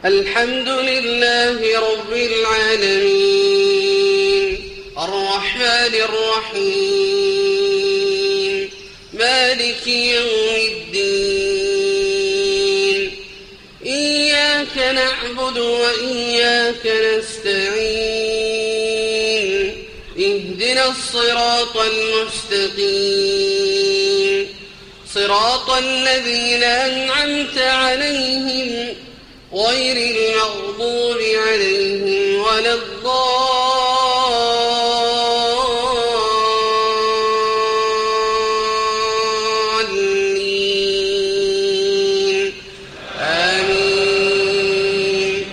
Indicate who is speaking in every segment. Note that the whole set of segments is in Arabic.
Speaker 1: الحمد لله رب العالمين الرحمن الرحيم مالك يوم الدين إياك نعبد وإياك نستعين اهدنا الصراط المستقيم صراط الذين أنعمت عليهم غير المغضوب عليهم ولا الضالين آمين.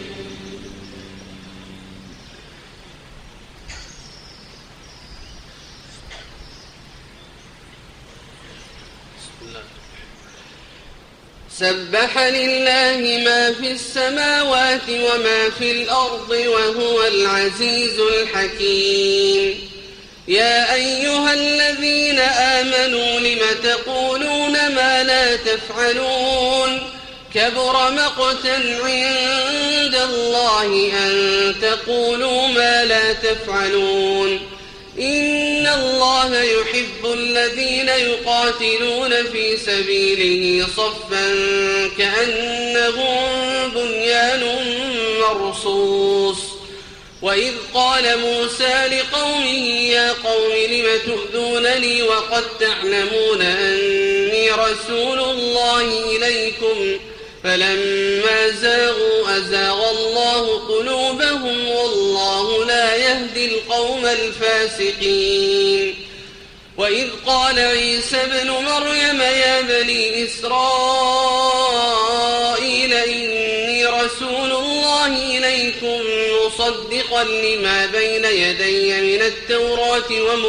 Speaker 1: سبح لله ما في السماوات وما في الأرض وهو العزيز الحكيم. يا أيها الذين آمنوا لم تقولون ما لا تفعلون كبر مقتا عند الله أن تقولوا ما لا تفعلون. إن الله يحب الذين يقاتلون في سبيله صفا كأنهم بنيان مرصوص. وإذ قال موسى لقومه يا قوم لم تؤذونني وقد تعلمون أني رسول الله إليكم فلما زاغوا أزاغ الله قلوبهم والله لا يهدي القوم الفاسقين. وإذ قال عيسى ابن مريم يا بني إسرائيل إني رسول الله إليكم مصدقا لما بين يدي من التوراة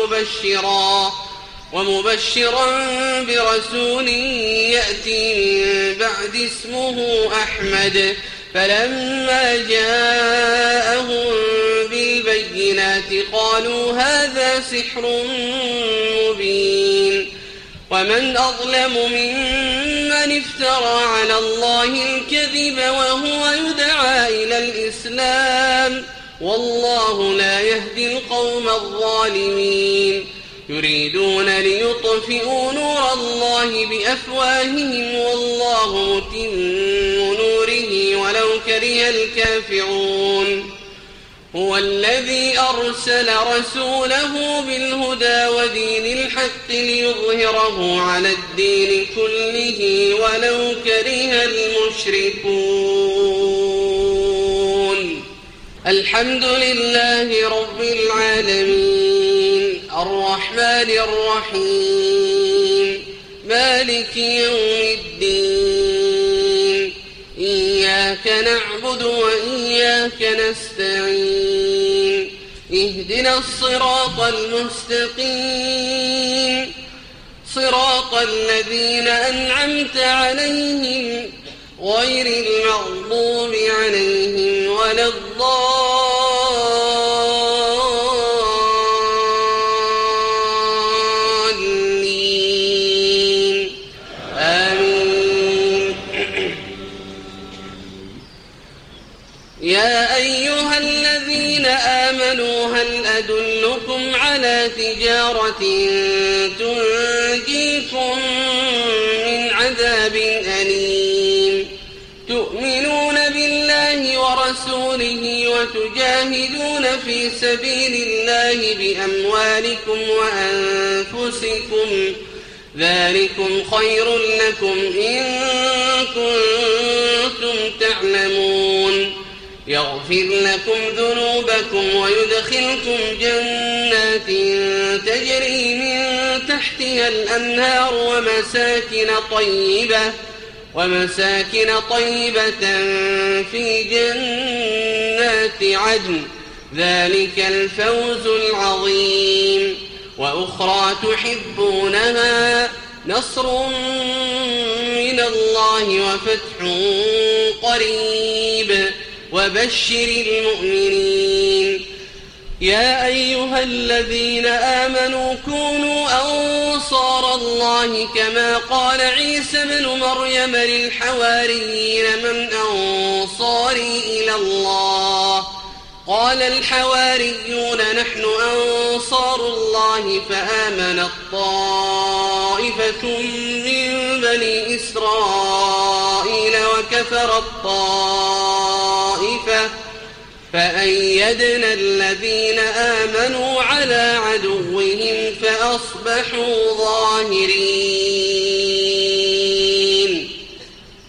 Speaker 1: ومبشرا برسول يأتي من بعد اسمه أحمد. فلما جاءهم بالبينات قالوا هذا سحر مبين. ومن أظلم ممن افترى على الله الكذب وهو يدعى إلى الإسلام والله لا يهدي القوم الظالمين. يريدون ليطفئوا نور الله بأفواههم والله متم نوره ولو كره الكافرون. هو الذي أرسل رسوله بالهدى ودين الحق ليظهره على الدين كله ولو كره المشركون. الحمد لله رب العالمين الرحمن الرحيم مالك يوم الدين إياك نعبد وإياك نستعين اهدنا الصراط المستقيم صراط الذين أنعمت عليهم غير المغضوب عليهم ولا الضالين آمين. يا أيها الذين آمنوا هل أدلكم على تجارة تنجيكم من عذاب أليم تؤمنون بالله ورسوله وتجاهدون في سبيل الله بأموالكم وأنفسكم ذلكم خير لكم إن كنتم تعلمون. يغفر لكم ذنوبكم ويدخلكم جنات تجري من تحتها الأنهار ومساكن طيبة في جنات عدن ذلك الفوز العظيم. وأخرى تحبونها نصر من الله وفتح قريب وبشر المؤمنين. يا أيها الذين آمنوا كونوا أنصار الله كما قال عيسى ابن مريم للحواريين من أنصار الله قال الحواريون نحن أنصار الله فآمنت طائفة من بني إسرائيل وكفرت طائفة فأيدنا الذين آمنوا على عدوهم فأصبحوا ظاهرين